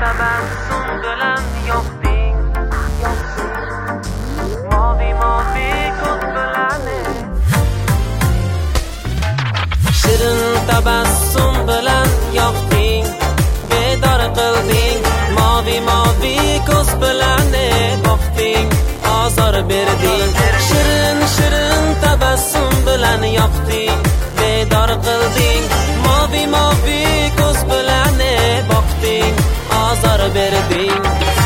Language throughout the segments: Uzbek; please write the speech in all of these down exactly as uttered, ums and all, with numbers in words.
tabassum bilan yoqding, moviy moviy ko'z bilan shirin tabassum bilan yoqding, bedor qilding, moviy moviy ko'z bilan boqding, ozor berding. Shirin shirin tabassum bilan yoqding, bedor qilding, moviy moviy ko'z bilan boqding, ozor berding.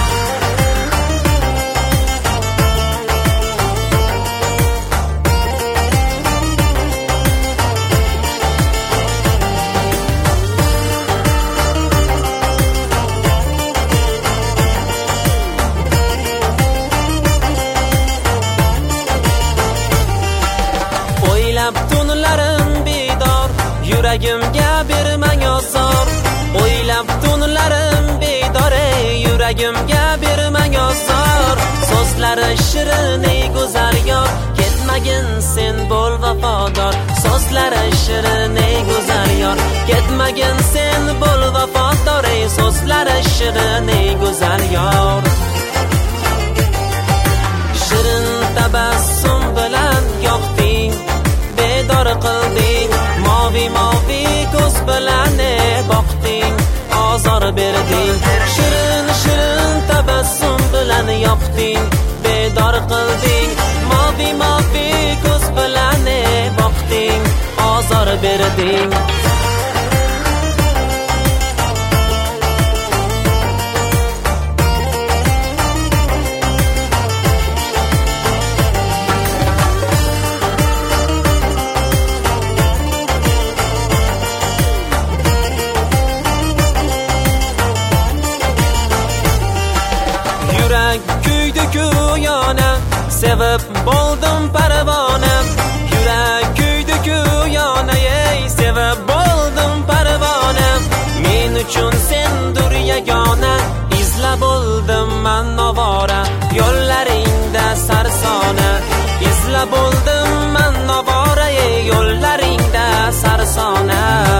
O'ylab tunlarim bedor, yuragimga bermang ozor. O'ylab tunlarim bedor, yuragimga bermang ozor. So'zlari shirin ey go'zal yor, ketmagin sen bo'l vafodor. So'zlari shirin ey go'zal yor, ketmagin sen bo'l vafodor. Ey so'zlari shirin ey go'zal yor. Shirin tabassum bilan yoqding, bedor qilding, moviy moviy ko'z bilan boqding, ozor berding. Shirin shirin tabassum bilan yoqding, bedor qilding, moviy moviy ko'z bilan boqding, ozor berding. Yurak kuydi kuyona, sevib bo'ldim parvona. Yurak kuydi kuyona, ey sevib bo'ldim parvona. Men uchun sendur yagona, izlab bo'ldim man novora. Yo'llaringda sarsona, izlab bo'ldim man novora. Ey yo'llaringda sarsona.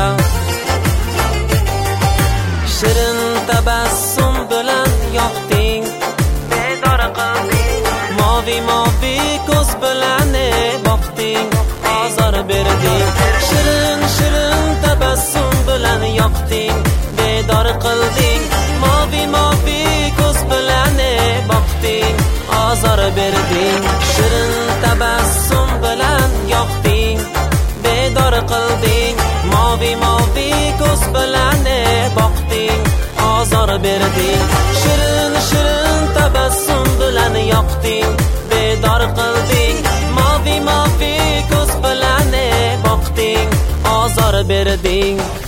Shirin tabassum bilan yoqding, bedor qilding, moviy moviy ko'z bilan boqding, ozor berding. Shirin shirin tabassum bilan yoqding, bedor qilding, moviy moviy ko'z bilan boqding, ozor berding. Shirin tabassum bilan yoqding, bedor qilding, moviy moviy ko'z bilan boqding, ozor berding. Shirin shirin tabassum bilan yoqding, bedor qilding, moviy moviy ko'z bilan boqding, ozor berding.